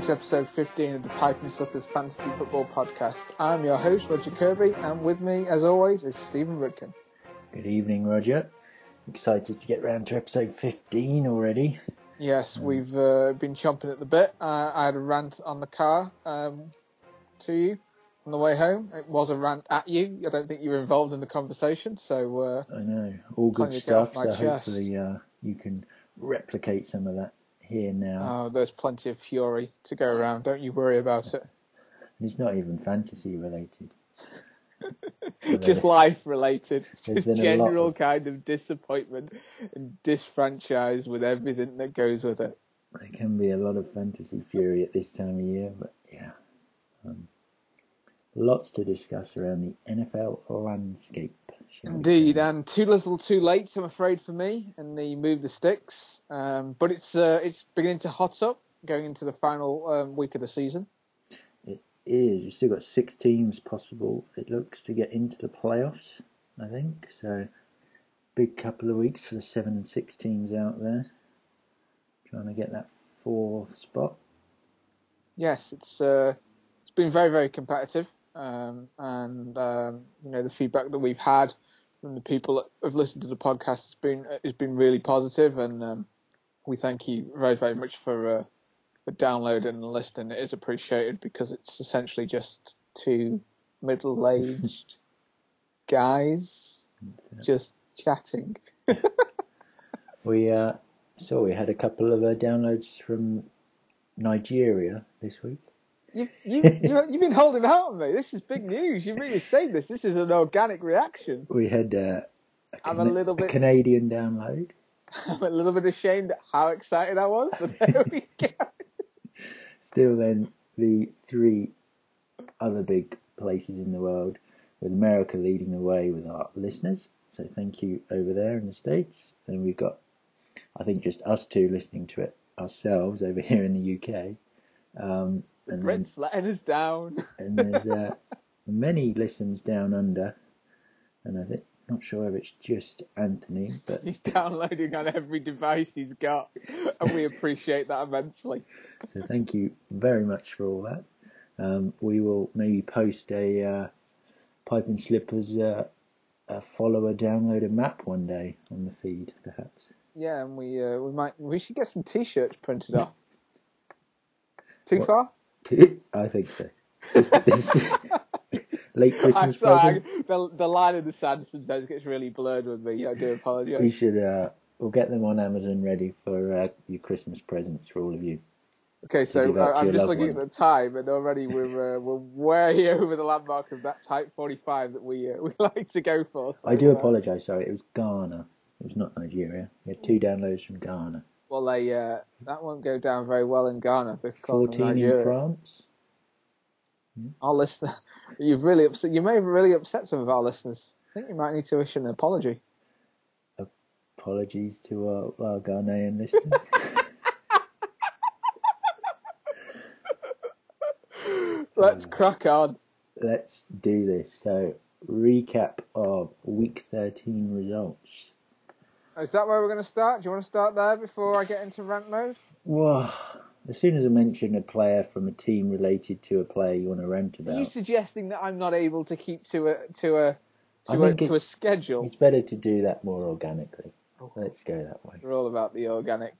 to episode 15 of the Pipe and Slippers Fantasy Football Podcast. I'm your host, Roger Kirby, and with me, as always, is Stephen Rudkin. Good evening, Roger. Excited to get round to episode 15 already. Yes, we've been chomping at the bit. I had a rant on the car to you on the way home. It was a rant at you. I don't think you were involved in the conversation, so... I know. All good stuff, so hopefully you can replicate some of that here now. Oh, there's plenty of fury to go around. Don't you worry about it. And it's not even fantasy related. Just life related. Just general kind of disappointment and disfranchise with everything that goes with it. There can be a lot of fantasy fury at this time of year, but yeah. Lots to discuss around the NFL landscape. Indeed, and too little too late, I'm afraid, for me, and the move the sticks. But it's beginning to hot up, going into the final week of the season. It is. We've still got 6 teams possible, it looks, to get into the playoffs, I think. So, big couple of weeks for the 7 and 6 teams out there, trying to get that 4th spot. Yes, it's been very, very competitive, and the feedback that we've had from the people that have listened to the podcast has been really positive, and we thank you very, very much for downloading and listening. It is appreciated because it's essentially just 2 middle-aged guys just chatting. We saw we had a couple of downloads from Nigeria this week. You've been holding out on me. This is big news. You really say this. This is an organic reaction. We had a Canadian download. I'm a little bit ashamed at how excited I was, but there we go. Still then, the 3 other big places in the world, with America leading the way with our listeners. So thank you over there in the States. Then we've got, I think, just us 2 listening to it ourselves over here in the UK. The Brits letting us down. And there's many listens down under, and I think, not sure if it's just Anthony, but he's downloading on every device he's got, and we appreciate that immensely. So thank you very much for all that. We will maybe post a Pipe and Slippers a follower downloader map one day on the feed, perhaps. Yeah, and we should get some T-shirts printed off. Too far? I think so. Late Christmas present. The line in the sand sometimes gets really blurred with me. I do apologise. We should. We'll get them on Amazon ready for your Christmas presents for all of you. Okay, so I'm just looking at the time, and already we're way over the landmark of that type 45 that we like to go for. So, I do apologise. Sorry, it was Ghana. It was not Nigeria. We had 2 downloads from Ghana. Well, that won't go down very well in Ghana. 14 in France. Our listener, you've really upset. You may have really upset some of our listeners. I think you might need to issue an apology. Apologies to our Ghanaian listeners. Let's crack on. Let's do this. So, recap of Week 13 results. Is that where we're going to start? Do you want to start there before I get into rant mode? Well, as soon as I mention a player from a team related to a player you want to rant about... Are you suggesting that I'm not able to keep to a schedule? It's better to do that more organically. Let's go that way. We're all about the organic,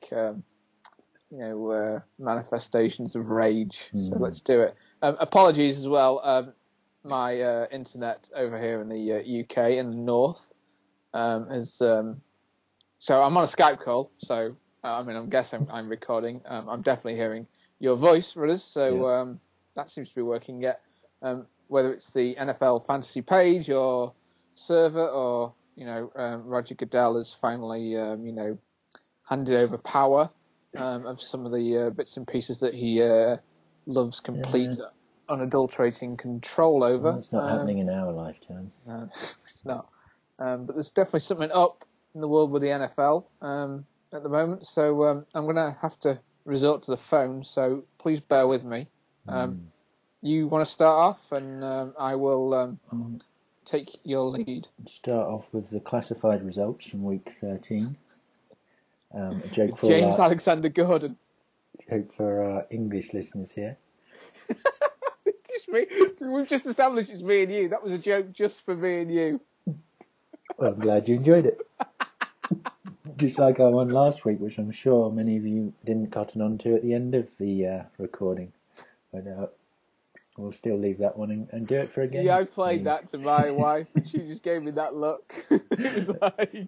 manifestations of rage. So let's do it. Apologies as well. My internet over here in the UK in the north is. So I'm on a Skype call. So I'm guessing I'm recording. I'm definitely hearing your voice, Rudders. So that seems to be working yet. Whether it's the NFL fantasy page or server, or Roger Goodell has finally handed over power of some of the bits and pieces that he loves complete, unadulterating control over. Well, it's not happening in our lifetime. No, it's not. But there's definitely something up in the world with the NFL at the moment. So I'm going to have to resort to the phone. So please bear with me. You want to start off, and I will take your lead. Start off with the classified results from Week 13. James Alexander Gordon. hope for our English listeners here. Just me. We've just established it's me and you. That was a joke just for me and you. Well, I'm glad you enjoyed it. Just like our one last week, which I'm sure many of you didn't cotton on to at the end of the recording. But we'll still leave that one and do it for again. Yeah, I played that to my wife, and she just gave me that look. It was like...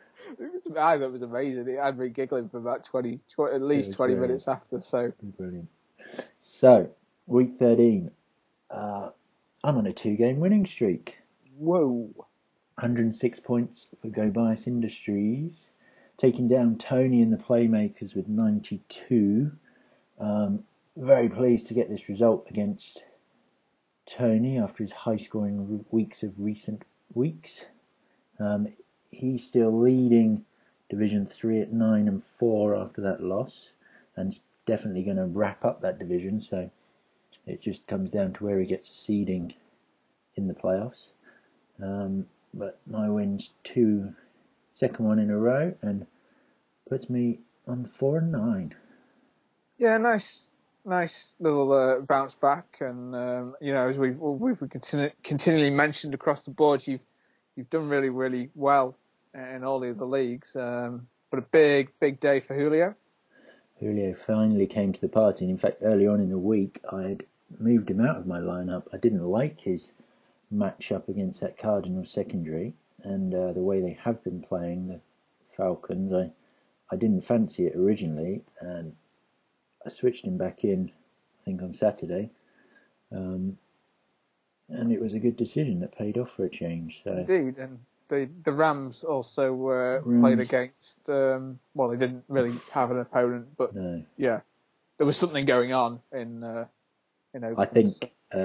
I thought it was amazing. It had me giggling for about 20 at least 20 minutes after. So brilliant. So, week 13. I'm on a 2-game winning streak. Whoa. 106 points for Go Bias Industries. Taking down Tony and the Playmakers with 92. Very pleased to get this result against Tony after his high-scoring weeks of recent weeks. He's still leading Division 3 at 9-4 after that loss, and definitely going to wrap up that division, so it just comes down to where he gets a seeding in the playoffs. But my win's second one in a row, and puts me on 4-9. Yeah, nice little bounce back, and as we've continually mentioned across the board, you've done really, really well in all the other leagues. But a big day for Julio. Julio finally came to the party. And in fact, early on in the week, I had moved him out of my lineup. I didn't like his match up against that Cardinals secondary, and the way they have been playing the Falcons, I didn't fancy it originally, and I switched him back in, I think on Saturday, and it was a good decision that paid off for a change. So. Indeed, and the Rams also played against. They didn't really have an opponent, but no. Yeah, there was something going on in Oakland. I think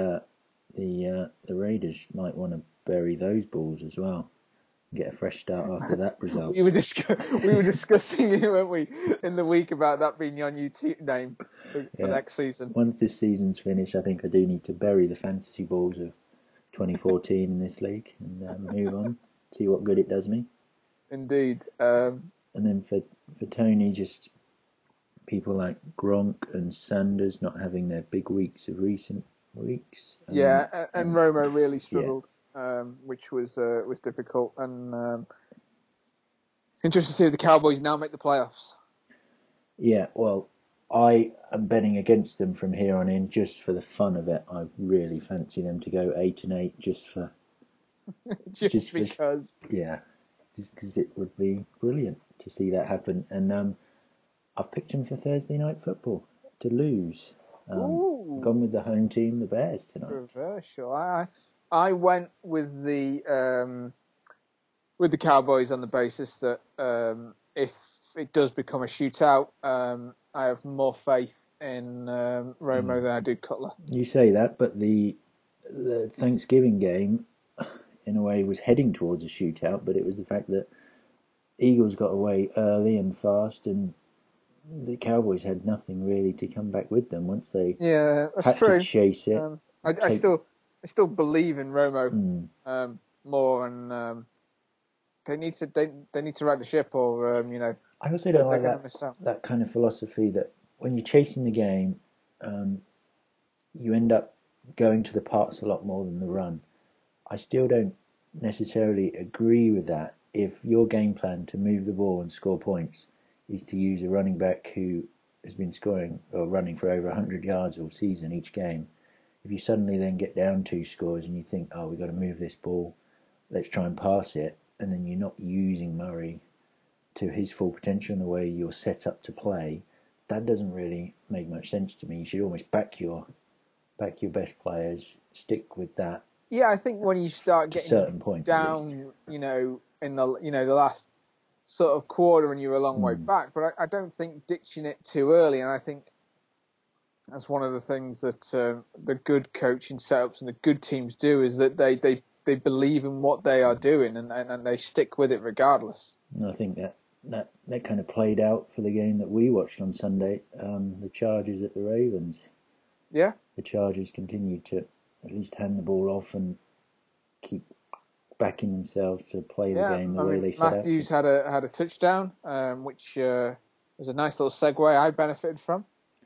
the Raiders might want to bury those balls as well. Get a fresh start after that result. we were discussing it, weren't we, in the week about that being your new name for next season. Once this season's finished, I think I do need to bury the fantasy balls of 2014 in this league and move on, see what good it does me. Indeed. And then for Tony, just people like Gronk and Sanders not having their big weeks of recent weeks. And Romo really struggled. Which was difficult, and interesting to see the Cowboys now make the playoffs. Yeah, well, I am betting against them from here on in just for the fun of it. I really fancy them to go 8-8 just for just because. Just because it would be brilliant to see that happen. And I've picked them for Thursday night football to lose. Gone with the home team, the Bears, tonight. Controversial. I went with the Cowboys on the basis that if it does become a shootout, I have more faith in Romo than I do Cutler. You say that, but the Thanksgiving game, in a way, was heading towards a shootout, but it was the fact that Eagles got away early and fast, and the Cowboys had nothing really to come back with them once they had to chase it. I still believe in Romo more, and they need to right the ship, or I also don't like that kind of philosophy that when you're chasing the game, you end up going to the pass a lot more than the run. I still don't necessarily agree with that. If your game plan to move the ball and score points is to use a running back who has been scoring or running for over 100 yards all season each game, if you suddenly then get down 2 scores and you think, we've got to move this ball, let's try and pass it, and then you're not using Murray to his full potential in the way you're set up to play, that doesn't really make much sense to me. You should almost back your best players, stick with that. Yeah, I think when you start getting certain points down, in the last sort of quarter, and you're a long way back, but I don't think ditching it too early, and I think that's one of the things that the good coaching setups and the good teams do, is that they believe in what they are doing, and they stick with it regardless. And I think that kind of played out for the game that we watched on Sunday, the Chargers at the Ravens. Yeah. The Chargers continued to at least hand the ball off and keep backing themselves to play the game the way they set out. Matthews had a touchdown, which was a nice little segue I benefited from.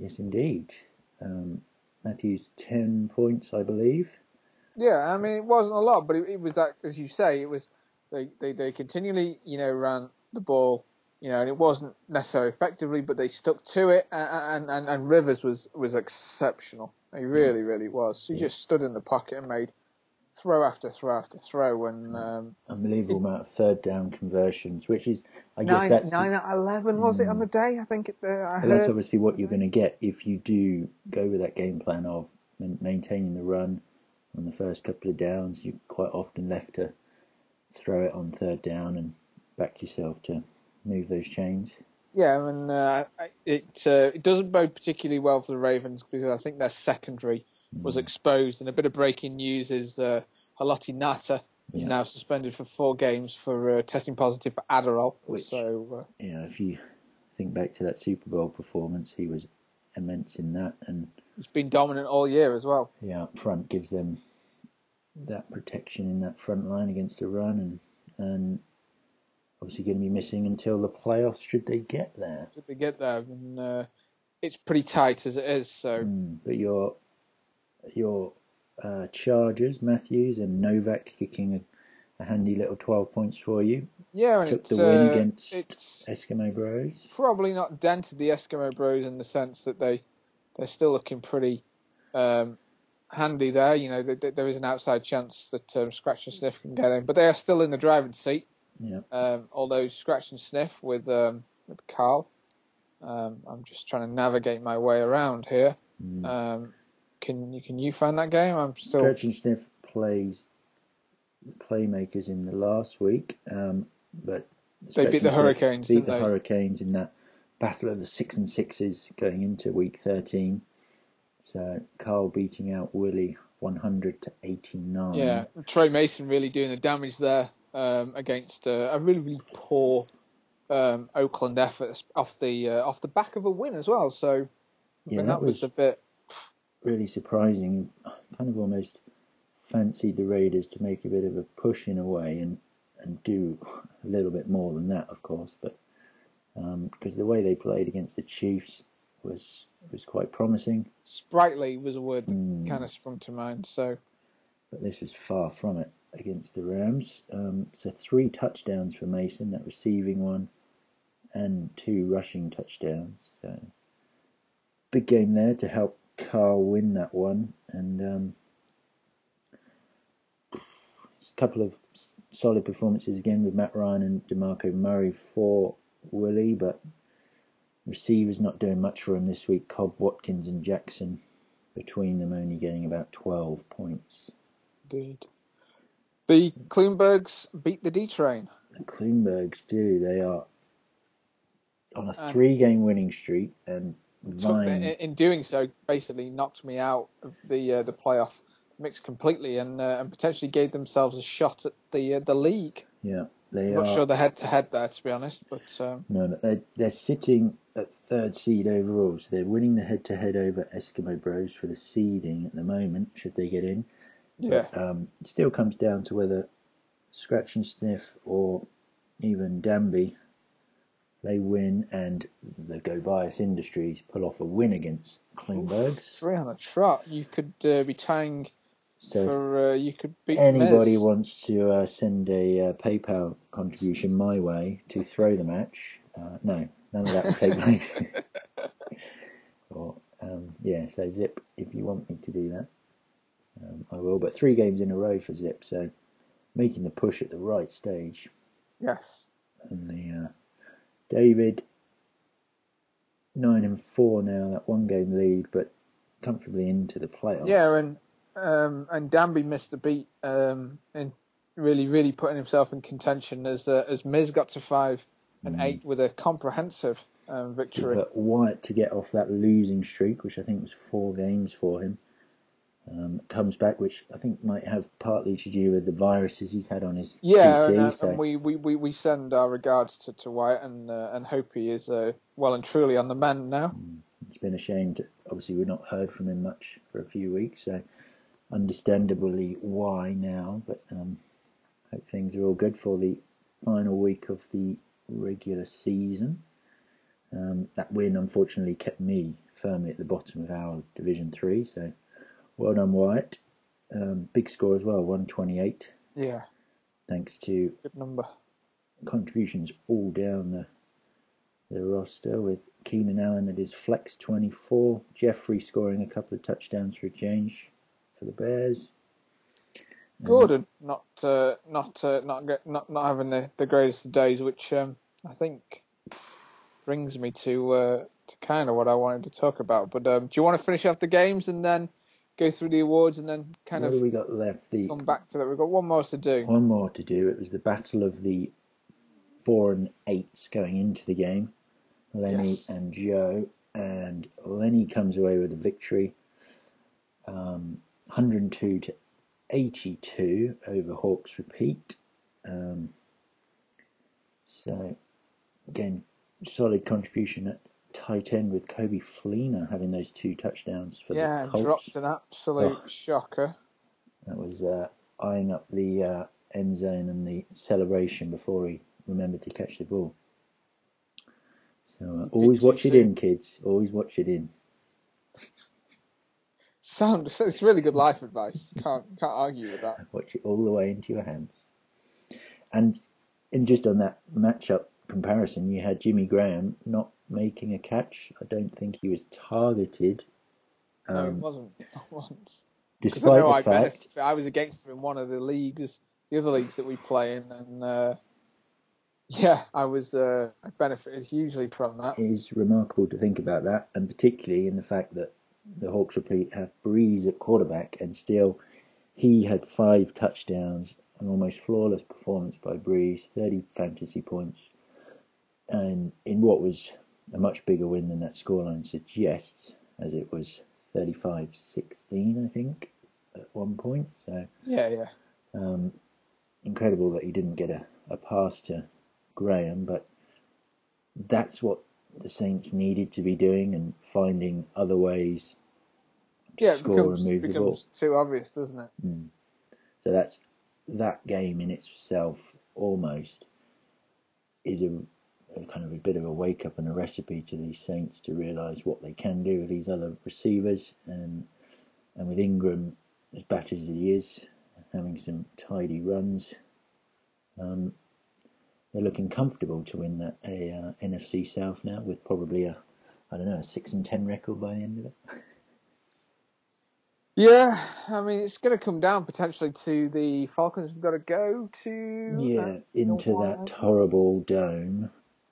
Yes, indeed. Matthews 10 points, I believe. Yeah, I mean it wasn't a lot, but it was that, as you say, it was they continually ran the ball, and it wasn't necessarily effectively, but they stuck to it, and Rivers was exceptional. He really was. He just stood in the pocket and made throw after throw after throw, and unbelievable amount of third down conversions, which is, I guess, 9 out of 11 was it on the day? I think I heard. That's obviously what you're going to get if you do go with that game plan of maintaining the run on the first couple of downs. You're quite often left to throw it on third down and back yourself to move those chains. Yeah, and it doesn't bode particularly well for the Ravens because I think their secondary was exposed. And a bit of breaking news is Haloti Ngata is now suspended for 4 games for testing positive for Adderall. Which, so, if you think back to that Super Bowl performance, he was immense in that, and he's been dominant all year as well. Yeah, up front gives them that protection in that front line against the run, and obviously going to be missing until the playoffs, should they get there. And it's pretty tight as it is. So, but your Chargers, Matthews and Novak kicking a handy little 12 points for you. Yeah, and took the win against Eskimo Bros. Probably not dented the Eskimo Bros in the sense that they're still looking pretty handy there. There is an outside chance that Scratch and Sniff can get in, but they are still in the driving seat. Yeah. Although Scratch and Sniff with Carl, I'm just trying to navigate my way around here. Can you find that game? I'm still. Scratch and Sniff plays Playmakers in the last week, but they beat the Hurricanes. Beat the Hurricanes in that battle of the 6 and 6s going into week 13. So Carl beating out Willie 100-89. Yeah, Trey Mason really doing the damage there against a really poor Oakland effort off the back of a win as well. So that was a bit really surprising. Kind of almost fancied the Raiders to make a bit of a push in a way and do a little bit more than that, of course. But because the way they played against the Chiefs was quite promising. Sprightly was a word that kind of sprung to mind. So, but this is far from it against the Rams. So 3 touchdowns for Mason, that receiving one, and 2 rushing touchdowns. So big game there to help Carl win that one, and a couple of solid performances again with Matt Ryan and DeMarco Murray for Willie, but receivers not doing much for him this week. Cobb, Watkins and Jackson, between them only getting about 12 points. Indeed. The Klingbergs beat the D-Train. The Klingbergs do. They are on a 3-game winning streak, and in doing so, basically knocked me out of the playoff mix completely, and potentially gave themselves a shot at the league. Yeah, I'm not sure the head-to-head there, to be honest, but no, they're sitting at 3rd seed overall, so they're winning the head-to-head over Eskimo Bros for the seeding at the moment, should they get in. Yeah. But it still comes down to whether Scratch and Sniff or even Danby, they win, and the Go Bias Industries pull off a win against Klingbergs. 3 on the trot. You could be tying. So you could beat anybody Miz. wants to send a PayPal contribution my way to throw the match, no, none of that will take place. Or so Zip, if you want me to do that, I will. But 3 games in a row for Zip, so making the push at the right stage. Yes. And the David 9-4 now, that 1-game lead, but comfortably into the playoffs. Yeah, and Danby missed the beat in really putting himself in contention as Miz got to 5 and 8 with a comprehensive victory. But Wyatt to get off that losing streak, which I think was 4 games for him, comes back, which I think might have partly to do with the viruses he's had on his PC. And we send our regards to Wyatt and hope he is well and truly on the mend now. It's been a shame. Obviously, we've not heard from him much for a few weeks, so understandably why now, but hope things are all good for the final week of the regular season. That win unfortunately kept me firmly at the bottom of our Division 3. So well done, Wyatt. Big score as well, 128. Yeah. Thanks to good number. Contributions all down the roster, with Keenan Allen at his flex 24, Jeffrey scoring a couple of touchdowns for a change for the Bears. Gordon not having the greatest of days, which I think brings me to kind of what I wanted to talk about. But do you want to finish off the games and then go through the awards and then kind of what do we got left? Come back to that. We've got one more to do. One more to do. It was the battle of the 4 and 8s going into the game. Lenny and Joe, and Lenny comes away with a victory, 102 to 82 over Hawks Repeat. So again, solid contribution at tight end with Kobe Fleener having those 2 touchdowns for the Colts. Dropped an absolute shocker. That was eyeing up the end zone and the celebration before he remembered to catch the ball. So always watch it in, kids. Always watch it in. It's really good life advice. Can't argue with that. Watch it all the way into your hands. And just on that matchup comparison, you had Jimmy Graham not making a catch. I don't think he was targeted. No, he wasn't. Not once. Despite the fact I was against him in one of the other leagues that we play in, and I benefited hugely from that. It is remarkable to think about that, and particularly in the fact that the Hawks Repeat have Breeze at quarterback, and still he had 5 touchdowns, an almost flawless performance by Breeze, 30 fantasy points, and in what was a much bigger win than that scoreline suggests, as it was 35-16, I think, at one point. So incredible that he didn't get a pass to Graham, but that's what the Saints needed to be doing, and finding other ways to score and move the ball. Becomes too obvious, doesn't it? So that game in itself almost is a kind of a bit of a wake up and a recipe to these Saints to realise what they can do with these other receivers, and with Ingram as battered as he is, having some tidy runs, they're looking comfortable to win that NFC South now, with probably a 6-10 record by the end of it. Yeah, I mean, it's going to come down potentially to the Falcons. We've got to go to into that horrible dome.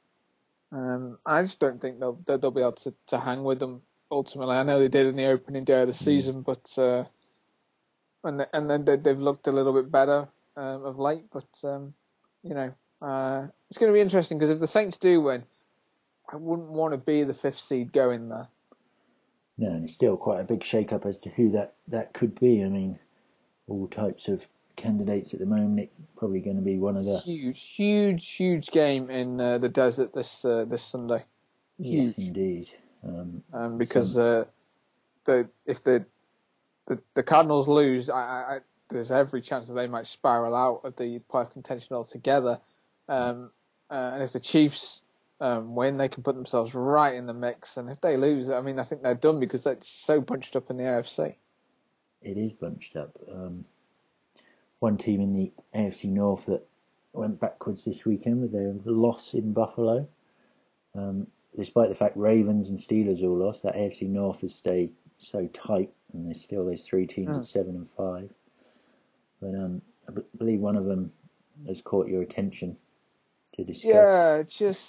I just don't think they'll be able to hang with them ultimately. I know they did in the opening day of the season, but and then they've looked a little bit better of late. But it's going to be interesting, because if the Saints do win, I wouldn't want to be the 5th seed going there. No, and it's still quite a big shake-up as to who that could be. I mean, all types of candidates at the moment. It's probably going to be one of the huge game in the desert this Sunday. Huge. Yes, indeed. Because if the Cardinals lose, there's every chance that they might spiral out of the playoff contention altogether. And if the Chiefs win, they can put themselves right in the mix. And if they lose, I mean, I think they're done, because they're so bunched up in the AFC. It is bunched up. One team in the AFC North that went backwards this weekend with their loss in Buffalo. Despite the fact Ravens and Steelers all lost, that AFC North has stayed so tight, and there's still those 3 teams at 7 and 5. But I believe one of them has caught your attention to discuss. Yeah, just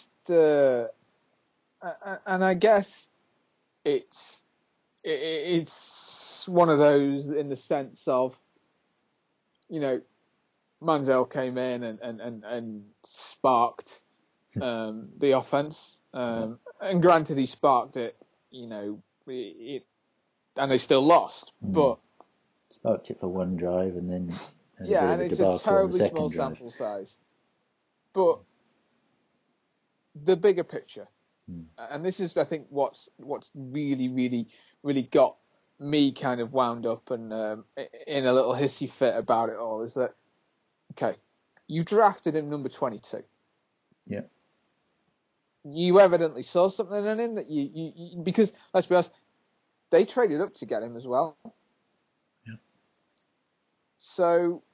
and I guess it's one of those in the sense of, Manziel came in and sparked the offense, and granted he sparked it, and they still lost, but sparked it for one drive and then and it's a terribly small sample size, but the bigger picture, and this is, I think, what's really got me kind of wound up and in a little hissy fit about it all, is that, okay, you drafted him number 22. Yeah. you evidently saw something in him that you because let's be honest, they traded up to get him as well. Yeah. So,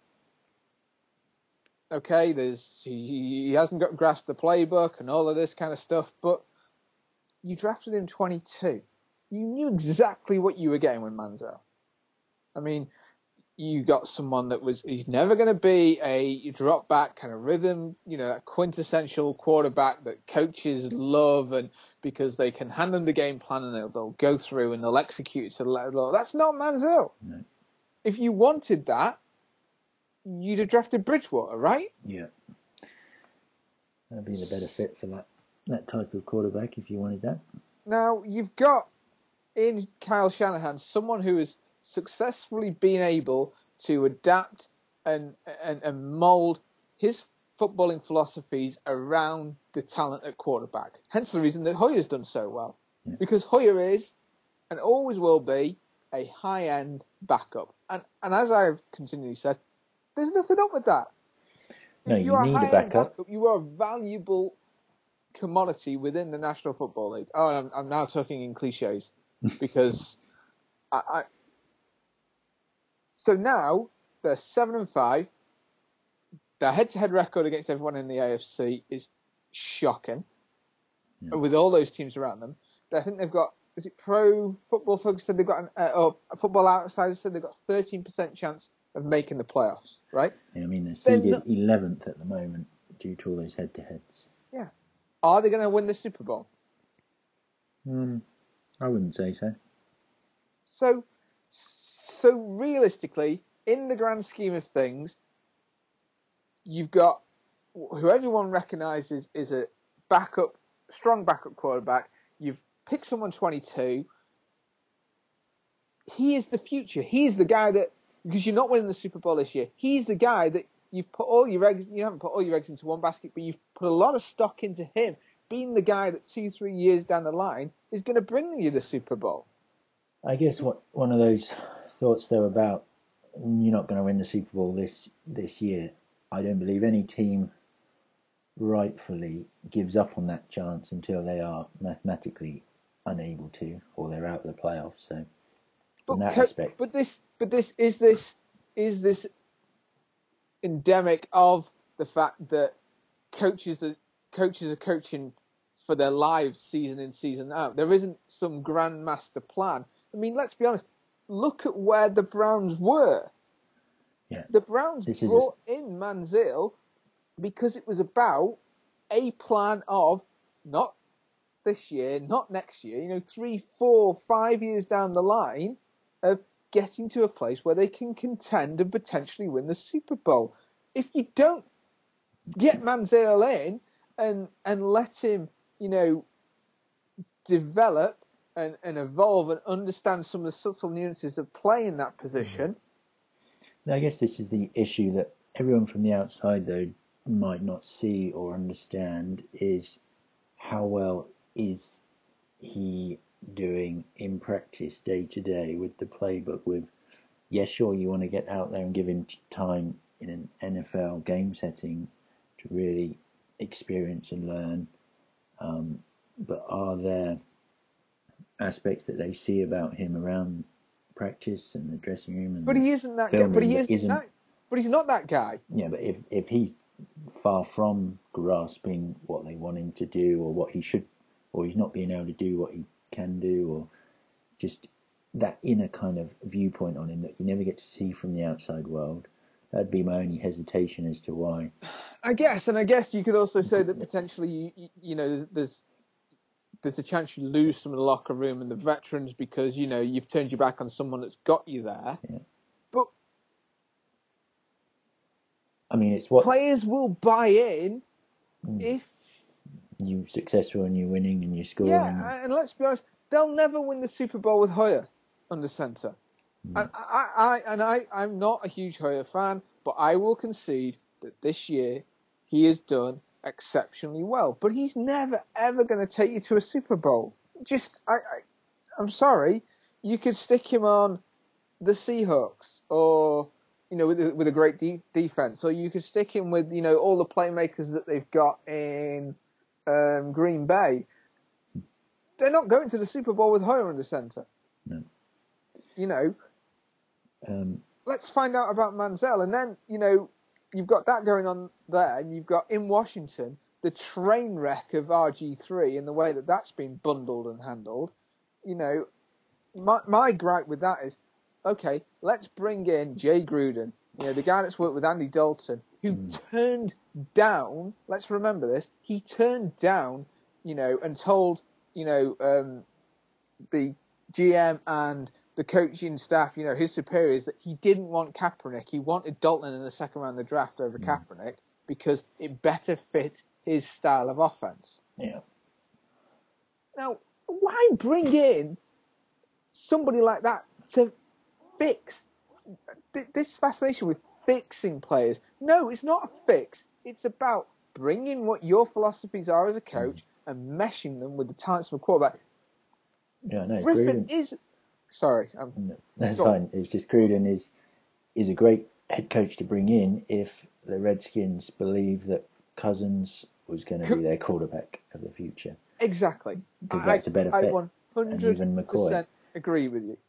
okay, he hasn't got grasped the playbook and all of this kind of stuff, but you drafted him 22. You knew exactly what you were getting with Manziel. I mean, you got someone he's never going to be a drop back kind of rhythm, a quintessential quarterback that coaches love and because they can hand them the game plan and they'll go through and they'll execute to the level. That's not Manziel. No. If you wanted that, you'd have drafted Bridgewater, right? Yeah. That'd be the better fit for that type of quarterback if you wanted that. Now, you've got in Kyle Shanahan someone who has successfully been able to adapt and mould his footballing philosophies around the talent at quarterback. Hence the reason that Hoyer's done so well. Yeah. Because Hoyer is, and always will be, a high-end backup. And as I've continually said, there's nothing up with that. No, if you need a backup. You are a valuable commodity within the National Football League. Oh, I'm now talking in cliches because So now they're 7-5. Their head-to-head record against everyone in the AFC is shocking. Yeah. And with all those teams around them, I think they've got. Is it Pro Football Focus said they've got or Football Outsiders said they've got 13% chance of making the playoffs, right? Yeah, I mean, they're seeded 11th at the moment due to all those head-to-heads. Yeah. Are they going to win the Super Bowl? I wouldn't say so. So realistically, in the grand scheme of things, you've got who everyone recognises is a strong backup quarterback. You've picked someone 22. He is the future. He's the guy that, because you're not winning the Super Bowl this year, he's the guy that you've put all your eggs, you haven't put all your eggs into one basket, but you've put a lot of stock into him being the guy that 2-3 years down the line is going to bring you the Super Bowl. I guess one of those thoughts though about you're not going to win the Super Bowl this year. I don't believe any team rightfully gives up on that chance until they are mathematically unable to, or they're out of the playoffs. So, in that aspect, but this is endemic of the fact that coaches are coaching for their lives season in, season out. There isn't some grand master plan. I mean, let's be honest. Look at where the Browns were. Yeah. The Browns brought in Manziel because it was about a plan of not this year, not next year, 3, 4, 5 years down the line of getting to a place where they can contend and potentially win the Super Bowl. If you don't get Manziel in and let him, develop and evolve and understand some of the subtle nuances of play in that position. I guess this is the issue that everyone from the outside, though, might not see or understand is how well is he doing in practice day to day with the playbook. Yes, sure, you want to get out there and give him time in an NFL game setting to really experience and learn, but are there aspects that they see about him around practice and the dressing room? And but he isn't that guy. But he's not that guy. Yeah, but if he's far from grasping what they want him to do, or what he should, or he's not being able to do what he can do, or just that inner kind of viewpoint on him that you never get to see from the outside world, that'd be my only hesitation as to why. I guess you could also say that potentially, there's a chance you lose some of the locker room and the veterans because, you've turned your back on someone that's got you there. Yeah. But I mean, it's what players will buy in if you're successful and you're winning and you're scoring. Yeah, and let's be honest, they'll never win the Super Bowl with Hoyer under centre. And I'm not a huge Hoyer fan, but I will concede that this year he has done exceptionally well. But he's never ever going to take you to a Super Bowl. I'm sorry, you could stick him on the Seahawks or with a great defense, or you could stick him with all the playmakers that they've got in Green Bay, they're not going to the Super Bowl with Hoyer in the centre. No. You know, let's find out about Manziel. And then, you know, you've got that going on there, and you've got in Washington the train wreck of RG3 and the way that that's been bundled and handled. You know, my gripe with that is, okay, let's bring in Jay Gruden, you know, the guy that's worked with Andy Dalton, who turned down, let's remember this, he turned down, you know, and told, you know, the GM and the coaching staff, you know, his superiors, that he didn't want Kaepernick. He wanted Dalton in the second round of the draft over Kaepernick because it better fit his style of offense. Yeah. Now, why bring in somebody like that to fix this fascination with fixing players? No, it's not a fix. It's about bringing what your philosophies are as a coach and meshing them with the talents of a quarterback. Yeah, no, Griffin is... Sorry. No, that's fine. It's just Gruden is a great head coach to bring in if the Redskins believe that Cousins was going to be their quarterback of the future. Exactly. Because that's a better fit. I 100% and even McCoy. Agree with you.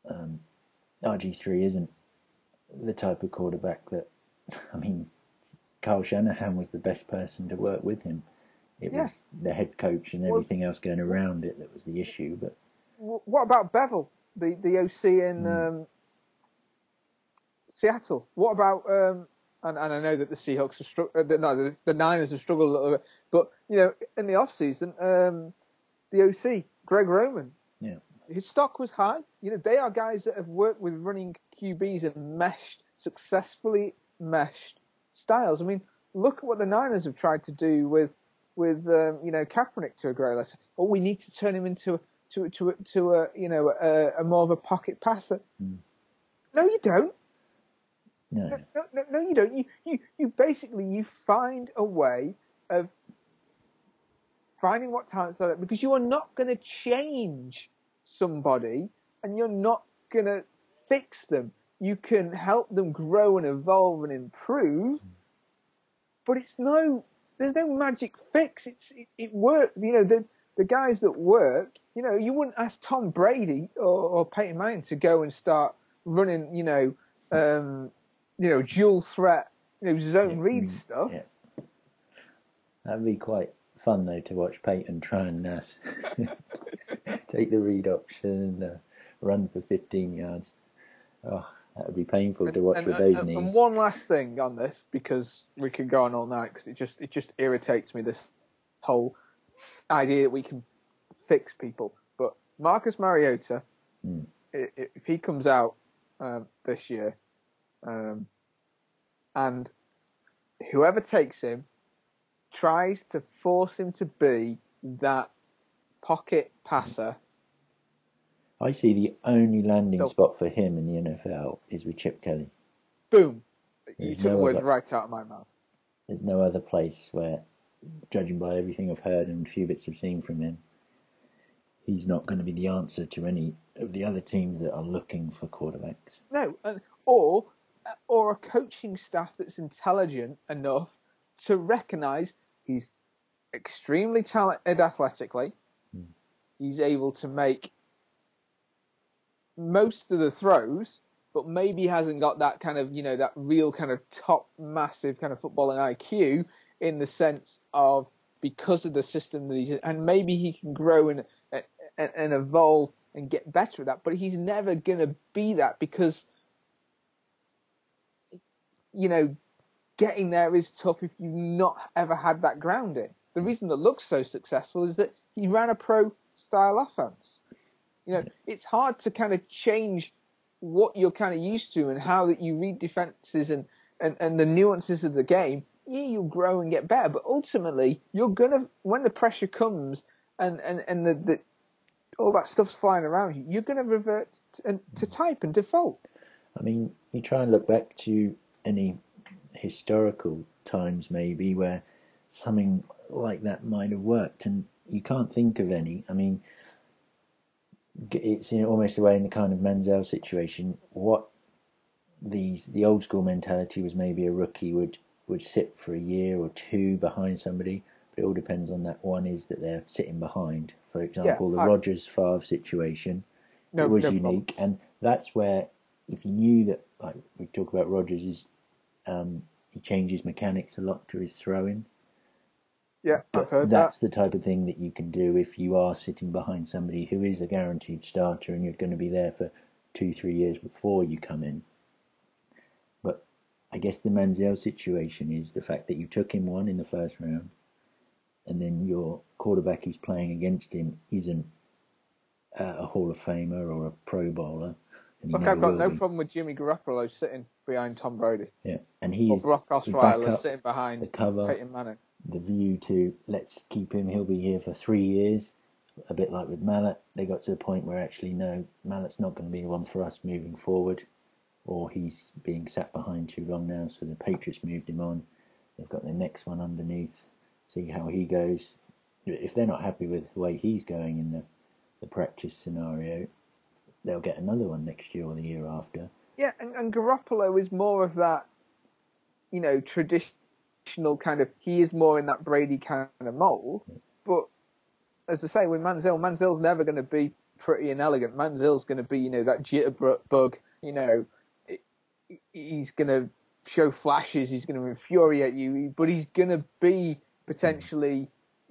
RG3 isn't the type of quarterback that, I mean, Kyle Shanahan was the best person to work with him. It was the head coach and everything else going around it that was the issue. But what about Bevel, the OC in Seattle? What about and I know that the Seahawks have the Niners have struggled a little bit, but you know, in the off season, the OC Greg Roman, his stock was high. You know, they are guys that have worked with running QBs and successfully meshed styles. I mean, look at what the Niners have tried to do with you know, Kaepernick to a great level. Oh, we need to turn him into a you know, a more of a pocket passer. No, you don't. No, you don't. You basically, you find a way of finding what talents are there, because you are not going to change somebody and you're not going to fix them. You can help them grow and evolve and improve, but there's no magic fix. It works. You know, the guys that work, you know, you wouldn't ask Tom Brady or Peyton Manning to go and start running, you know, dual threat, you know, zone read stuff. Yeah. That'd be quite fun though to watch Peyton try and take the read option, run for 15 yards. Oh, that would be painful to watch with those knees. And one last thing on this, because we could go on all night, because it just irritates me, this whole idea that we can fix people. But Marcus Mariota, if he comes out this year, and whoever takes him tries to force him to be that pocket passer, I see the only landing spot for him in the NFL is with Chip Kelly. Boom. You took the words right out of my mouth. There's no other place where, judging by everything I've heard and a few bits I've seen from him, he's not going to be the answer to any of the other teams that are looking for quarterbacks. No, or a coaching staff that's intelligent enough to recognise he's extremely talented athletically. He's able to make most of the throws, but maybe hasn't got that kind of, you know, that real kind of top massive kind of footballing IQ, in the sense of, because of the system that he's in, and maybe he can grow and evolve and get better at that, but he's never going to be that, because, you know, getting there is tough if you've not ever had that grounding. The reason that looks so successful is that he ran a pro-style offense. You know, it's hard to kind of change what you're kind of used to and how that you read defenses and the nuances of the game. Yeah, you'll grow and get better, but ultimately you're gonna, when the pressure comes and the all that stuff's flying around you, you're gonna revert to type and default. I mean, you try and look back to any historical times maybe where something like that might have worked, and you can't think of any. I mean, it's almost the way in the kind of Manziel situation. What the old school mentality was, maybe a rookie would sit for a year or two behind somebody. It all depends on that one is that they're sitting behind. For example, the Rodgers-Favre situation, it was unique. Problem. And that's where, if you knew that, like we talk about Rodgers, he changes mechanics a lot to his throwing. Yeah, I've heard that's the type of thing that you can do if you are sitting behind somebody who is a guaranteed starter and you're going to be there for 2-3 years before you come in. But I guess the Manziel situation is the fact that you took him one in the first round, and then your quarterback who's playing against him isn't a Hall of Famer or a Pro Bowler. Look, I've got no problem with Jimmy Garoppolo sitting behind Tom Brady. Yeah, and he's Brock Osweiler sitting behind the cover, Peyton Manning. The view to let's keep him. He'll be here for 3 years. A bit like with Mallett, they got to the point where actually no, Mallett's not going to be the one for us moving forward, or he's being sat behind too long now. So the Patriots moved him on. They've got their next one underneath. See how he goes. If they're not happy with the way he's going in the practice scenario, they'll get another one next year or the year after. Yeah, and Garoppolo is more of that, traditional kind of, he is more in that Brady kind of mold. Yeah. But as I say, with Manziel's never going to be pretty and elegant. Manziel's going to be, that jitterbug, he's going to show flashes, he's going to infuriate you, but he's going to be potentially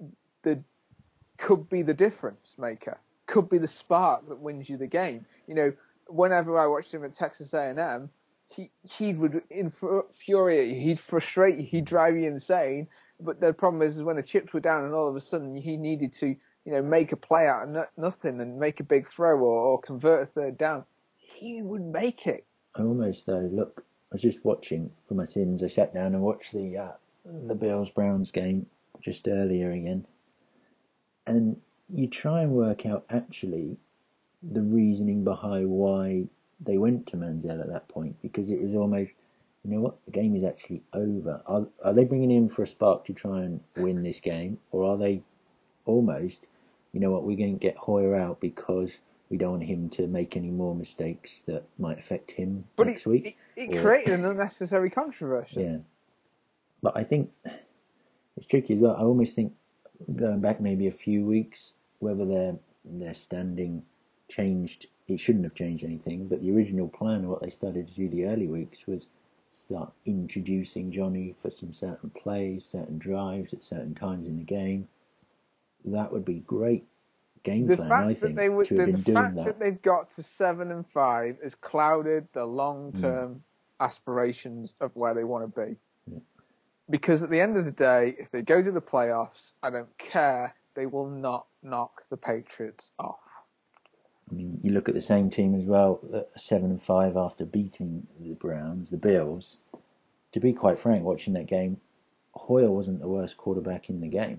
could be the difference maker, could be the spark that wins you the game. Whenever I watched him at Texas A&M, he would infuriate you, he'd frustrate you, he'd drive you insane. But the problem is when the chips were down and all of a sudden he needed to, make a play out of nothing and make a big throw or convert a third down, he would make it. I almost look, I was just watching for my sins. I sat down and watched the Bills-Browns game just earlier again. And you try and work out actually the reasoning behind why they went to Manziel at that point, because it was almost, the game is actually over. Are they bringing him for a spark to try and win this game, or are they almost, we're going to get Hoyer out because we don't want him to make any more mistakes that might affect him next week? It created an unnecessary controversy. Yeah. But I think it's tricky as well. I almost think, going back maybe a few weeks, whether their standing changed, it shouldn't have changed anything, but the original plan of what they started to do the early weeks was start introducing Johnny for some certain plays, certain drives at certain times in the game. That would be great game plan, I think, to have been doing that. The fact that they've got to 7-5 has clouded the long-term aspirations of where they want to be. Yeah. Because at the end of the day, if they go to the playoffs, I don't care, they will not knock the Patriots off. I mean, you look at the same team as well, 7-5 after beating the Browns, the Bills. To be quite frank, watching that game, Hoyer wasn't the worst quarterback in the game.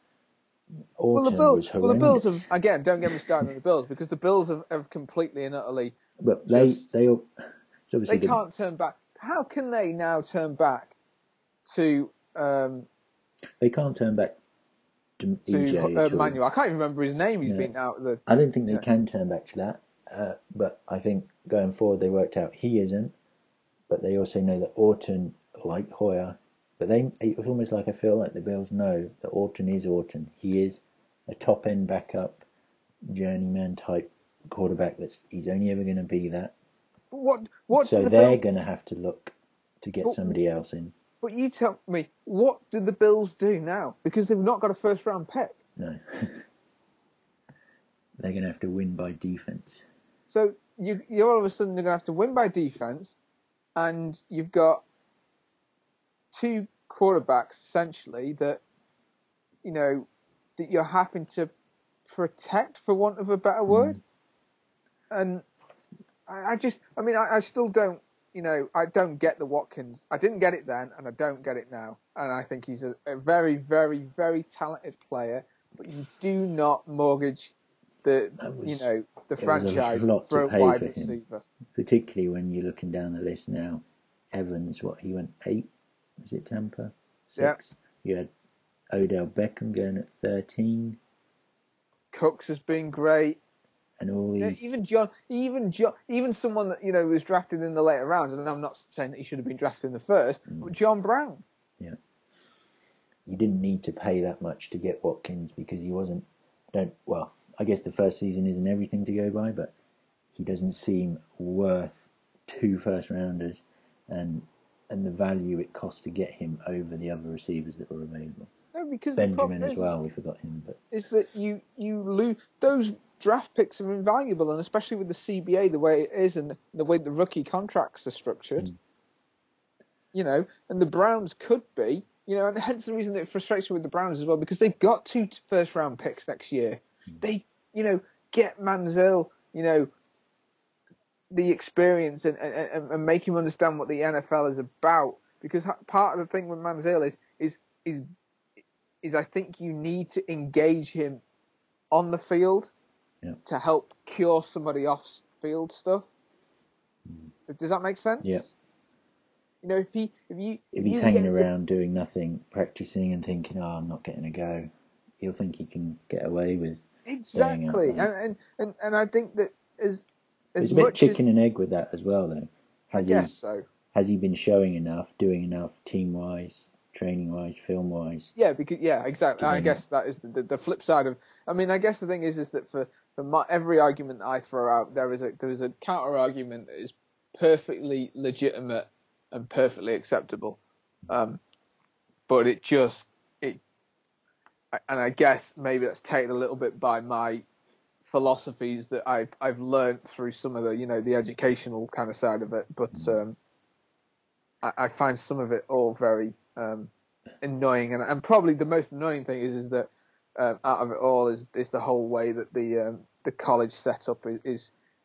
The Bills have, again, don't get me started on the Bills, because the Bills have completely and utterly... But they can't turn back. How can they now turn back to... they can't turn back to Manuel. I can't even remember his name. He's been out of the... I don't think they can turn back to that. But I think going forward they worked out he isn't. But they also know that Orton, like Hoyer... But it's almost like I feel like the Bills know that Orton is Orton. He is a top-end backup, journeyman type quarterback. He's only ever going to be that. So they're going to have to look to get somebody else in. But you tell me, what do the Bills do now? Because they've not got a first-round pick. No. They're going to have to win by defense. So you're all of a sudden going to have to win by defense, and you've got two quarterbacks essentially that that you're having to protect, for want of a better word. And I still don't, I don't get the Watkins. I didn't get it then, and I don't get it now. And I think he's a very, very, very talented player, but you do not mortgage the franchise for a wide receiver. Particularly when you're looking down the list now. Evans, he went 8? Was it Tampa? 6? Yeah. You had Odell Beckham going at 13. Cooks has been great. And all these... even someone that, was drafted in the later rounds, and I'm not saying that he should have been drafted in the first, but John Brown. Yeah. you didn't need to pay that much to get Watkins because he wasn't. Well, I guess the first season isn't everything to go by, but he doesn't seem worth 2 first rounders and the value it cost to get him over the other receivers that were available. No, because Benjamin as well, we forgot him. But is that you lose those draft picks are invaluable, and especially with the CBA the way it is and the way the rookie contracts are structured. You know, and the Browns could be, you know, and hence the reason it frustrates me with the Browns as well, because they've got 2 first round picks next year. They, you know, get Manziel, you know, the experience and make him understand what the NFL is about. Because part of the thing with Manziel is I think you need to engage him on the field to help cure somebody off field stuff. Does that make sense? Yeah. You know, if he's hanging around doing nothing, practicing and thinking, "Oh, I'm not getting a go," he'll think he can get away with exactly. And I think that as it's a bit chicken and egg with that as well, though. Has he been showing enough, doing enough, team wise, training wise, film wise? Yeah, exactly. I guess that is the flip side of. I mean, I guess the thing is that for every argument that I throw out, there is a counter argument that is perfectly legitimate and perfectly acceptable, but and I guess maybe that's taken a little bit by my philosophies that I've learned through some of the, you know, the educational kind of side of it, but I find some of it all very annoying, and probably the most annoying thing is that out of it all is the whole way that the college setup is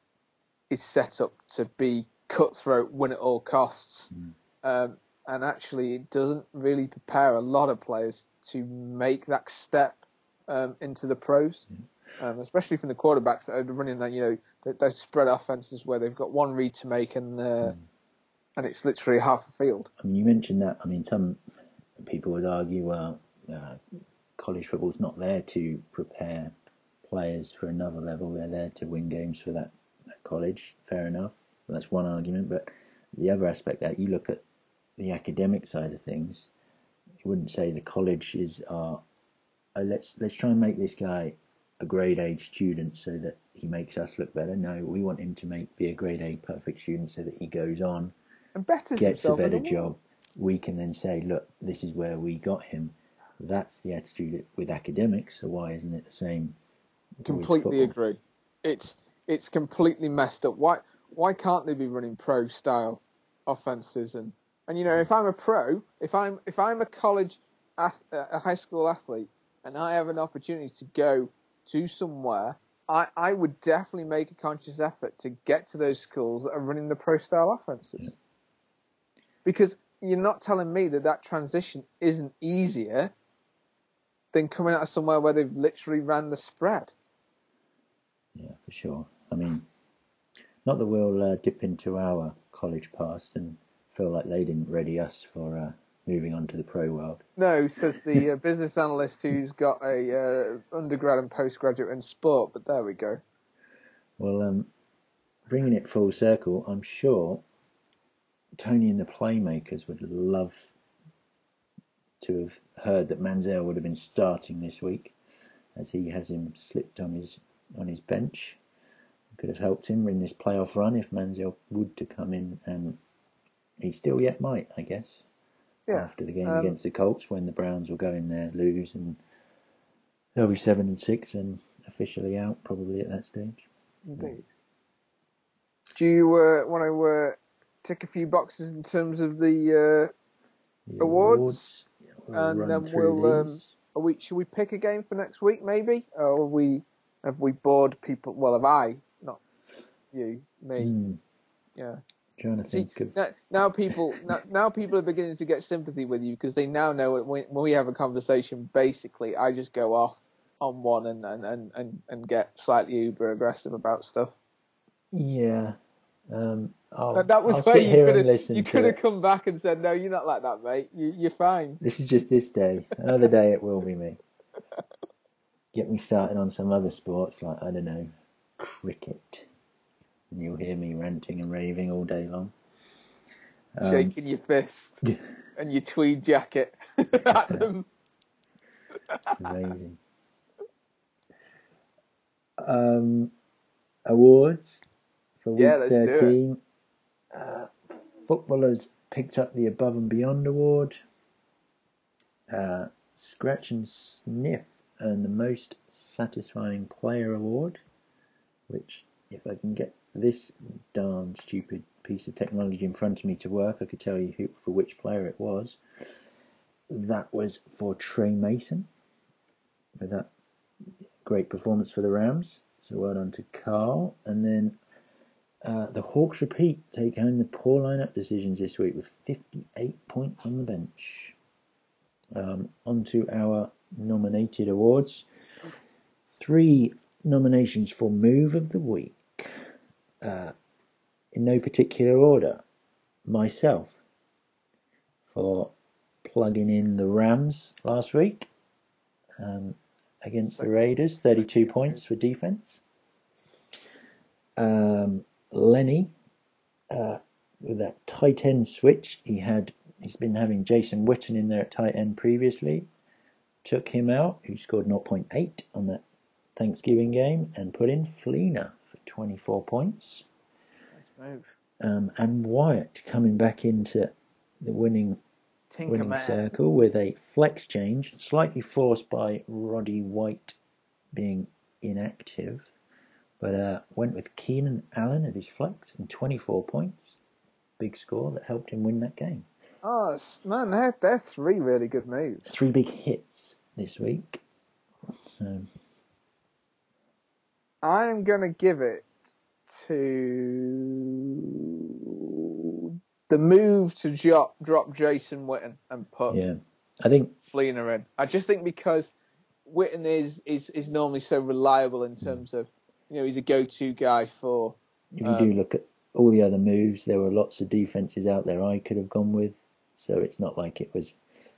set up to be cutthroat, win at all costs, and actually it doesn't really prepare a lot of players to make that step into the pros, especially from the quarterbacks that are running that, you know, those spread offenses where they've got one read to make and it's literally half the field. I mean, you mentioned that. I mean, some people would argue, well, college football's not there to prepare players for another level. They're there to win games for that college. Fair enough. Well, that's one argument. But the other aspect that you look at the academic side of things, you wouldn't say the colleges are. Let's try and make this guy a grade A student so that he makes us look better. No, we want him to be a grade A perfect student so that he goes on and gets a better job. We can then say, look, this is where we got him. That's the attitude with academics. So why isn't it the same? Completely agree. It's completely messed up. Why can't they be running pro style offenses? And you know, if I'm a pro, if I'm a college a high school athlete and I have an opportunity to go to somewhere, I would definitely make a conscious effort to get to those schools that are running the pro style offenses. Yeah. Because you're not telling me that transition isn't easier than coming out of somewhere where they've literally ran the spread. Yeah, for sure. I mean, not that we'll dip into our college past and feel like they didn't ready us for moving on to the pro world. No, says the business analyst who's got a undergrad and postgraduate in sport, but there we go. Well, bringing it full circle, I'm sure Tony and the Playmakers would love to have heard that Manziel would have been starting this week, as he has him slipped on his bench. Could have helped him in this playoff run if Manziel would to come in, and he still yet might, I guess. Yeah. After the game against the Colts, when the Browns will go in there, lose, and they'll be 7-6 and officially out probably at that stage. Indeed. Do you want to tick a few boxes in terms of the awards? And then should we pick a game for next week maybe? Or have we bored people? Well, have I? Not you, me. Yeah. Trying to think now people are beginning to get sympathy with you because they now know when we have a conversation, basically I just go off on one and get slightly uber aggressive about stuff. Yeah. That was where you could have come back and said, no, you're not like that, mate. You're fine. This is just this day. Another day it will be me. Get me started on some other sports like, I don't know, cricket. And you'll hear me ranting and raving all day long. Shaking your fist and your tweed jacket at them. Amazing. Awards for week 13. Footballers picked up the Above and Beyond award. Scratch and Sniff earned the Most Satisfying Player award, which, if I can get this darn stupid piece of technology in front of me to work, I could tell you for which player it was. That was for Trey Mason, with that great performance for the Rams. So well done to Carl. And then the Hawks repeat, take home the poor lineup decisions this week with 58 points on the bench. On to our nominated awards. 3 nominations for Move of the Week. In no particular order. Myself, for plugging in the Rams last week against the Raiders, 32 points for defense. Lenny, with that tight end switch, he's been having Jason Witten in there at tight end previously. Took him out, who scored 0.8 on that Thanksgiving game, and put in Fleener for 24 points. Nice move. And Wyatt coming back into the winning circle with a flex change, slightly forced by Roddy White being inactive, but went with Keenan Allen at his flex and 24 points. Big score that helped him win that game. Oh, man, they're 3 really good moves. 3 big hits this week. So I'm going to give it to the move to drop Jason Witten and put I think Fleener in. I just think because Witten is normally so reliable in terms of, he's a go-to guy for... If you do look at all the other moves, there were lots of defences out there I could have gone with, so it's not like it was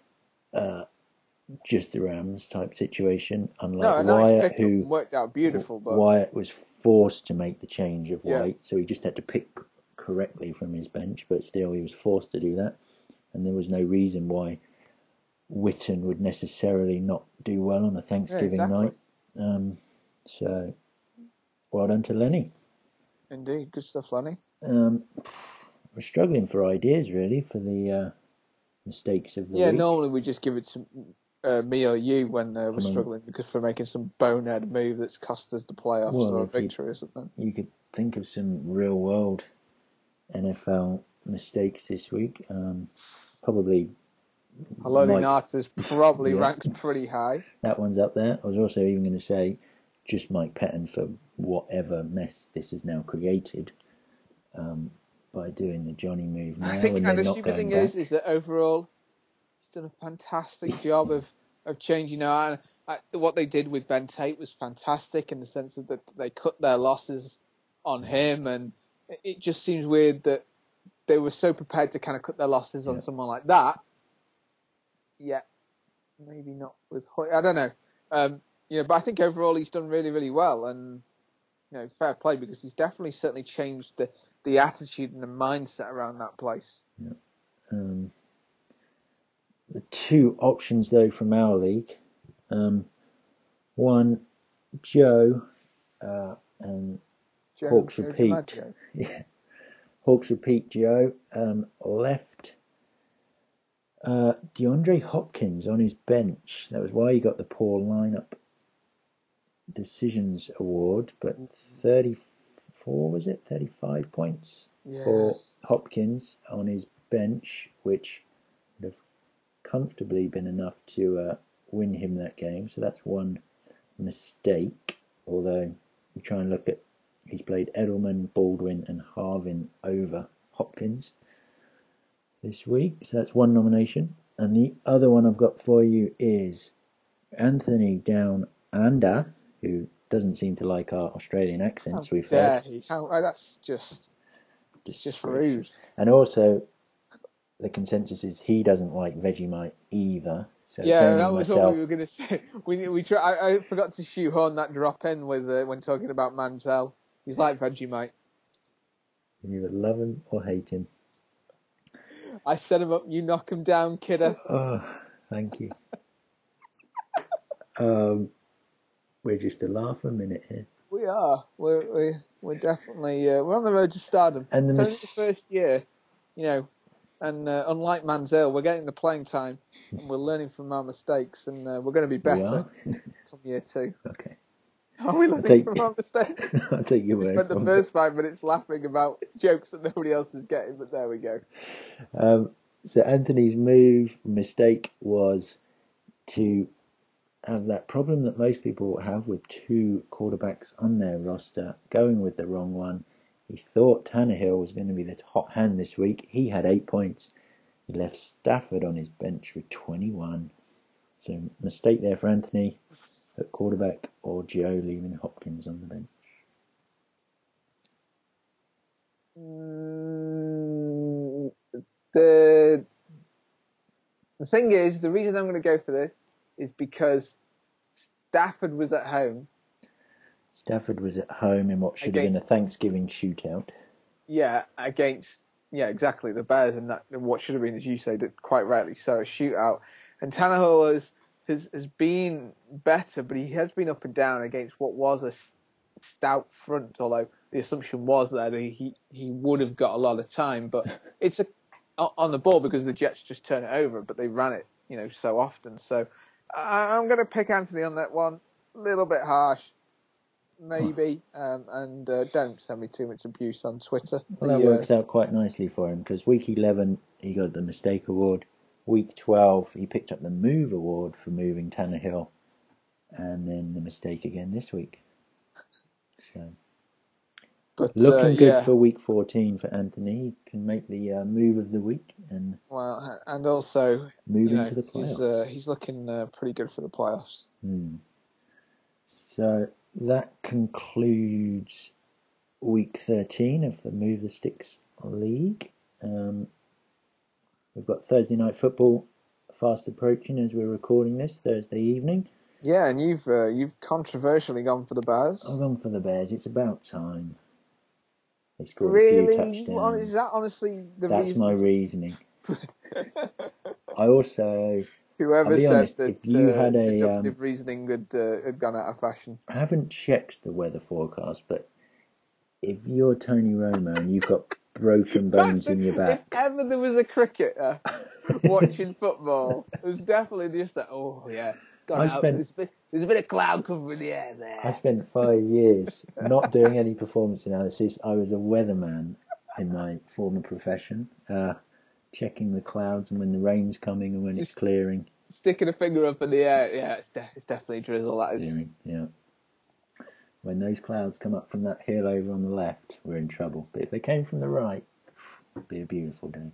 just the Rams type situation, unlike Wyatt, who worked out beautiful. But Wyatt was forced to make the change of White, so he just had to pick correctly from his bench, but still he was forced to do that, and there was no reason why Witten would necessarily not do well on a Thanksgiving night. So well done to Lenny. Indeed, good stuff, Lenny. We're struggling for ideas really for the mistakes of the week. Normally we just give it to me or you when we're struggling because we're making some bonehead move that's cost us the playoffs or a victory or something. You could think of some real world NFL mistakes this week. Probably Haloti Ngata's probably ranks pretty high. That one's up there. I was also even going to say just Mike Pettin for whatever mess this has now created by doing the Johnny move now. I think, and the stupid thing is that overall he's done a fantastic job of changing. What they did with Ben Tate was fantastic in the sense that they cut their losses on him, and it just seems weird that they were so prepared to kind of cut their losses on someone like that. Yeah, maybe not with Hoy. I don't know. But I think overall he's done really, really well, and fair play because he's definitely certainly changed the attitude and the mindset around that place. Yeah. The 2 options though from our league, one Joe and Hawks repeat. Hawks repeat. Joe left DeAndre Hopkins on his bench. That was why he got the poor lineup decisions award, but 35 points for Hopkins on his bench, which would have comfortably been enough to win him that game. So that's one mistake, although you try and look at, he's played Edelman, Baldwin and Harvin over Hopkins this week, so that's one nomination. And the other one I've got for you is Anthony Down Under, who doesn't seem to like our Australian accents we've heard. That's just rude. And also, the consensus is he doesn't like Vegemite either. So that was what we were going to say. I forgot to shoehorn that drop in with when talking about Manziel. He's like Vegemite. You either love him or hate him. I set him up, you knock him down, kidder. Oh, thank you. We're just a laugh a minute here. We are. We're definitely we're on the road to stardom. And it's only the first year, and unlike Manziel, we're getting the playing time, and we're learning from our mistakes, and we're going to be better from year 2. Okay. Are we learning from our mistakes? I'll take your word. We spent the first 5 minutes laughing about jokes that nobody else is getting, but there we go. So Anthony's mistake was to have that problem that most people have with 2 quarterbacks on their roster, going with the wrong one. He thought Tannehill was going to be the hot hand this week. He had 8 points. He left Stafford on his bench with 21. So mistake there for Anthony at quarterback, or Joe leaving Hopkins on the bench. The thing is, the reason I'm going to go for this is because Stafford was at home. Stafford was at home in what should have been a Thanksgiving shootout. Yeah, exactly. The Bears in what should have been, as you say, quite rightly so, a shootout. And Tannehill has been better, but he has been up and down against what was a stout front, although the assumption was that he would have got a lot of time. But it's on the ball because the Jets just turn it over, but they ran it, so often. So I'm going to pick Anthony on that one. A little bit harsh, maybe, and don't send me too much abuse on Twitter. Well, that works out quite nicely for him, because week 11 he got the mistake award. Week 12 he picked up the move award for moving Tannehill, and then the mistake again this week. So, but looking good for week 14 for Anthony. He can make the move of the week, and also moving to the playoffs. He's looking pretty good for the playoffs. So that concludes week 13 of the Move the Sticks League. We've got Thursday night football fast approaching as we're recording this Thursday evening. Yeah, and you've controversially gone for the Bears. I've gone for the Bears. It's about time. They scored a few touchdowns. Is that honestly the reason? That's my reasoning. I also... Whoever said honest, that if you had deductive reasoning had gone out of fashion. I haven't checked the weather forecast, but if you're Tony Romo and you've got broken bones in your back... If ever there was a cricketer watching football, it was definitely just that, it's gone out. There's a bit of cloud cover in the air there. I spent 5 years not doing any performance analysis. I was a weatherman in my former profession. Checking the clouds and when the rain's coming and when it's clearing. Sticking a finger up in the air, it's definitely drizzle, that is. Clearing, yeah. When those clouds come up from that hill over on the left, we're in trouble. But if they came from the right, it'd be a beautiful day.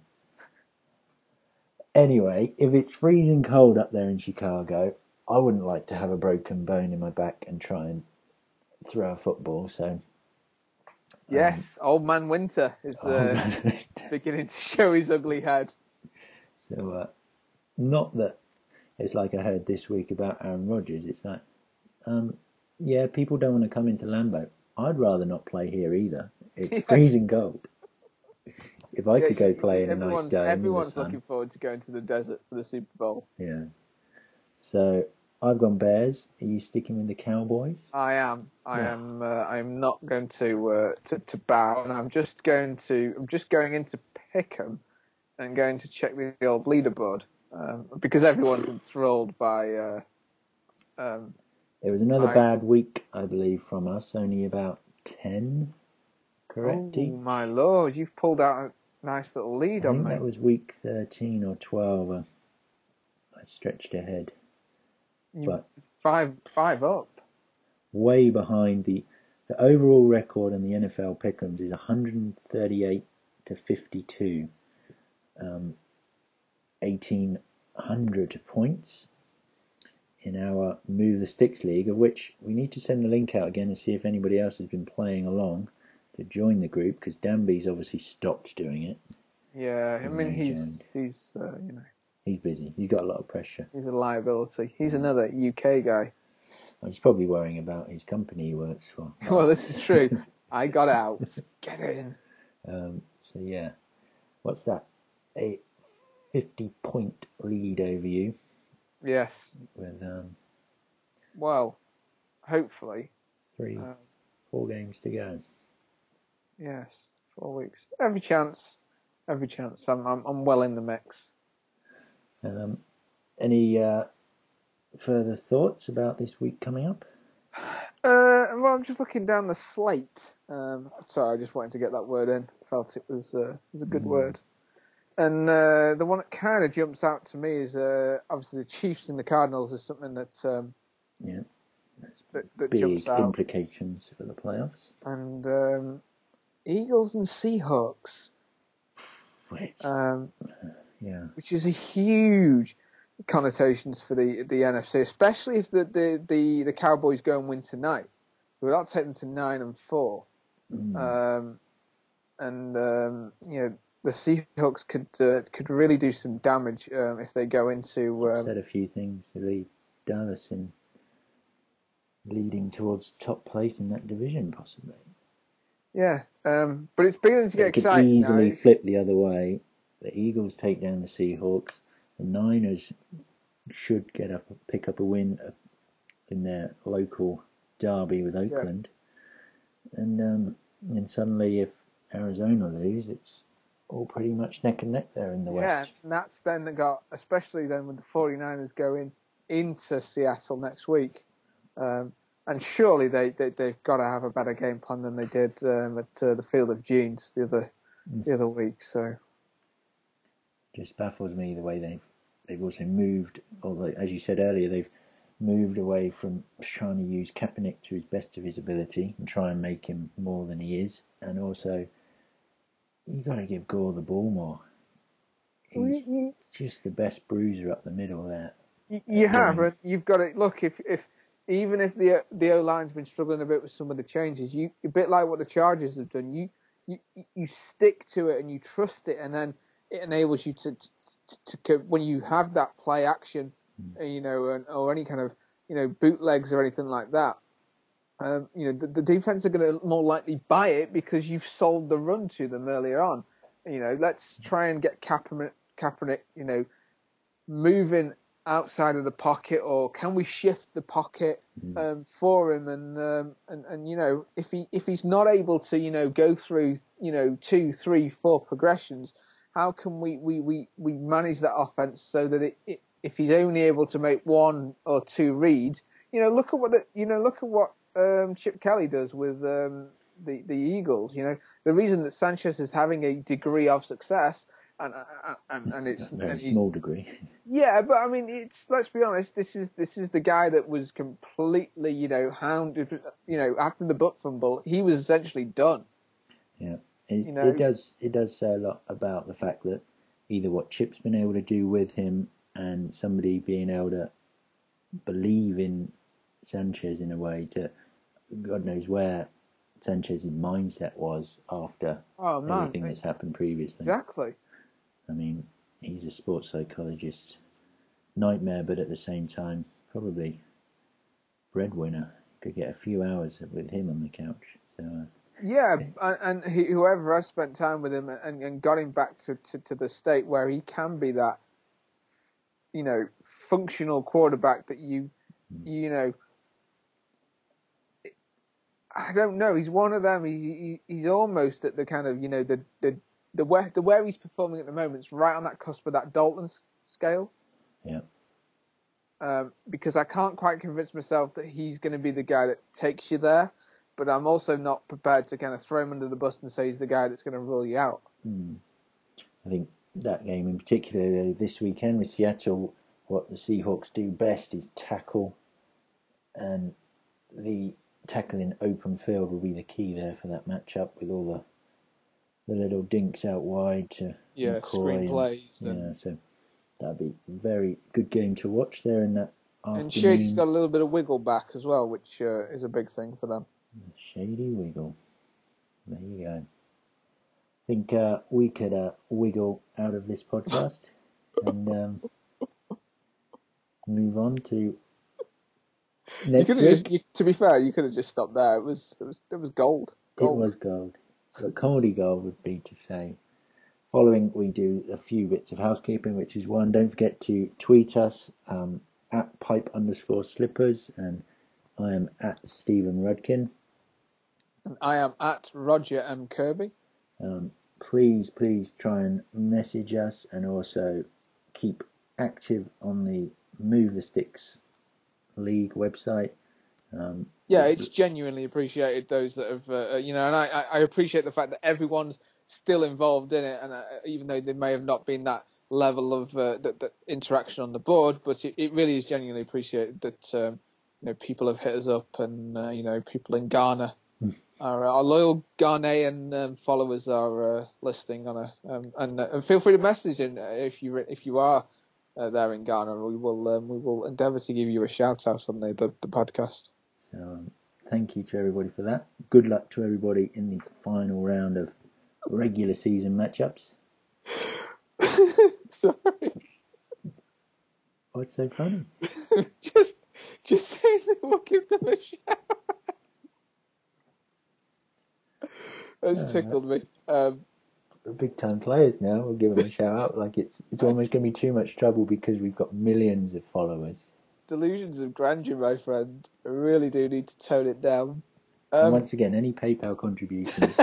Anyway, if it's freezing cold up there in Chicago, I wouldn't like to have a broken bone in my back and try and throw a football, so... Yes, Old Man Winter is beginning to show his ugly head. So, not that it's like I heard this week about Aaron Rodgers. It's like, people don't want to come into Lambeau. I'd rather not play here either. It's freezing cold. If I could go play in a nice day, everyone's looking forward to going to the desert for the Super Bowl. Yeah. So I've gone Bears. Are you sticking with the Cowboys? I am. I'm not going to bow, and I'm just going into Pick'em and going to check the old leaderboard because everyone's enthralled by. It was another bad week, I believe, from us. Only about 10, correct? Oh my lord! You've pulled out a nice little lead on me. I think that was week 13 or 12. I stretched ahead. But five up. Way behind the overall record in the NFL Pick'ems is 138 to 52. 1,800 points in our Move the Sticks League, of which we need to send the link out again and see if anybody else has been playing along to join the group, because Danby's obviously stopped doing it. Yeah, I mean he's he's busy. He's got a lot of pressure. He's a liability. He's another UK guy. He's probably worrying about his company he works for. Well, this is true. I got out. Get in. So yeah, what's that? A 50-point lead over you. Yes. With well, hopefully. 4 games to go. Yes, 4 weeks. Every chance. I'm well in the mix. Any further thoughts about this week coming up? Well, I'm just looking down the slate. Sorry, I just wanted to get that word in. Felt it was a good word. And the one that kind of jumps out to me is obviously the Chiefs and the Cardinals is something that that big jumps out. Implications for the playoffs. And Eagles and Seahawks, which is a huge connotations for the NFC, especially if the Cowboys go and win tonight. We'll not take them to 9-4, the Seahawks could really do some damage if they go into. Said a few things to lead Dallas in leading towards top place in that division, possibly. Yeah, but it's beginning to get exciting. It could easily flip the other way. The Eagles take down the Seahawks. The Niners should pick up a win in their local derby with Oakland, and suddenly, if Arizona lose, it's all pretty much neck and neck there in the West. Yeah, and that's then especially then with the 49ers going into Seattle next week. And surely they've got to have a better game plan than they did at the Field of Dreams the other week. So, just baffles me the way they've also moved. Although, as you said earlier, they've moved away from trying to use Kaepernick to his best of his ability and try and make him more than he is. And also, you got to give Gore the ball more. He's just the best bruiser up the middle there. You have, and you've got to look if. Even if the O-line's been struggling a bit with some of the changes, a bit like what the Chargers have done, you stick to it and you trust it, and then it enables you to when you have that play action, or any kind of bootlegs or anything like that. The defense are going to more likely buy it because you've sold the run to them earlier on. Let's try and get Kaepernick, moving outside of the pocket, or can we shift the pocket for him? And if he's not able to go through 2, 3, 4 progressions, how can we manage that offense so that if he's only able to make 1 or 2 reads, look at what Chip Kelly does with the Eagles. The reason that Sanchez is having a degree of success. And it's a very small degree. Yeah, but I mean, let's be honest. This is the guy that was completely, hounded. After the butt fumble, he was essentially done. Yeah, it does say a lot about the fact that either what Chip's been able to do with him, and somebody being able to believe in Sanchez in a way to, God knows where Sanchez's mindset was after everything that's happened previously. Exactly. I mean, he's a sports psychologist's nightmare, but at the same time, probably breadwinner. Could get a few hours with him on the couch. So, yeah, and whoever has spent time with him and got him back to the state where he can be that, functional quarterback that I don't know. He's one of them. He's almost at the kind of the where he's performing at the moment is right on that cusp of that Dalton scale. Yeah. Because I can't quite convince myself that he's going to be the guy that takes you there, but I'm also not prepared to kind of throw him under the bus and say he's the guy that's going to rule you out. I think that game in particular this weekend with Seattle, what the Seahawks do best is tackle, and the tackle in open field will be the key there for that matchup with all the little dinks out wide to screen plays. So that'd be a very good game to watch there in that afternoon. And Shady's got a little bit of wiggle back as well, which is a big thing for them. Shady wiggle. There you go. I think we could wiggle out of this podcast and move on to next week. To be fair, you could have just stopped there. It was gold. It was gold. But comedy gold would be to say, following we do a few bits of housekeeping, which is one, don't forget to tweet us at pipe_slippers, and I am at Stephen Rudkin. And I am at Roger M. Kirby. Please try and message us, and also keep active on the Move the Sticks League website. It's genuinely appreciated, those that have, and I appreciate the fact that everyone's still involved in it, and even though there may have not been that level of that interaction on the board, but it really is genuinely appreciated that people have hit us up, and people in Ghana, our loyal Ghanaian followers are listening on and feel free to message in if you are there in Ghana. We will endeavour to give you a shout out on the podcast. So thank you to everybody for that. Good luck to everybody in the final round of regular season matchups. Sorry. What's so funny? just saying that we'll give them a shout. That's tickled me. Big time players now. We'll give them a shout out. Like it's almost going to be too much trouble because we've got millions of followers. Delusions of grandeur, my friend. I really do need to tone it down. And once again, any PayPal contributions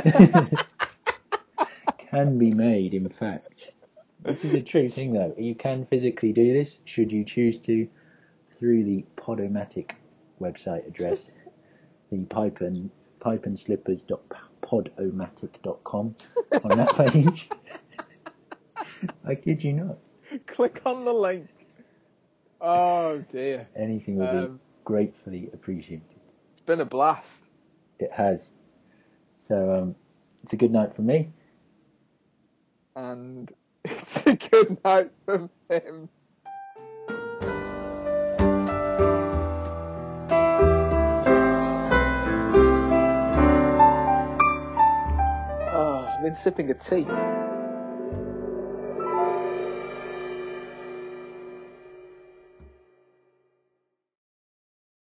can be made. In fact, this is a true thing, though. You can physically do this, should you choose to, through the Podomatic website address, the pipeandslippers.podomatic.com on that page. I kid you not. Click on the link. Oh dear. Anything will be gratefully appreciated. It's been a blast. It has. So it's a good night from me. And it's a good night from him. I've been sipping a tea.